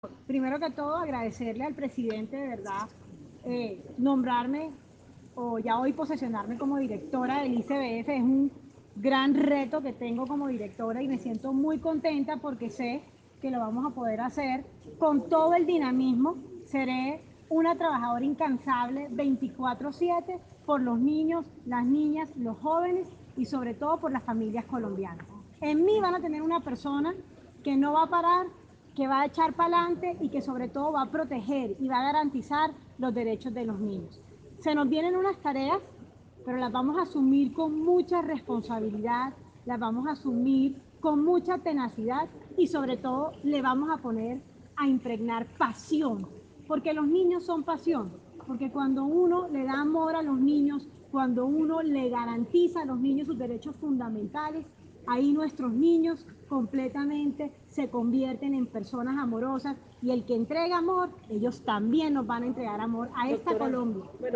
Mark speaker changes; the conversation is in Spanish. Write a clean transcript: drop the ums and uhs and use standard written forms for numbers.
Speaker 1: Primero que todo, agradecerle al presidente, de verdad, nombrarme o ya hoy posesionarme como directora del ICBF es un gran reto que tengo como directora y me siento muy contenta porque sé que lo vamos a poder hacer con todo el dinamismo. Seré una trabajadora incansable 24/7 por los niños, las niñas, los jóvenes y sobre todo por las familias colombianas. En mí van a tener una persona que no va a parar, que va a echar para adelante y que sobre todo va a proteger y va a garantizar los derechos de los niños. Se nos vienen unas tareas, pero las vamos a asumir con mucha responsabilidad, las vamos a asumir con mucha tenacidad y sobre todo le vamos a poner a impregnar pasión, porque los niños son pasión, porque cuando uno le da amor a los niños, cuando uno le garantiza a los niños sus derechos fundamentales, ahí nuestros niños completamente se convierten en personas amorosas y el que entrega amor, ellos también nos van a entregar amor a esta Colombia.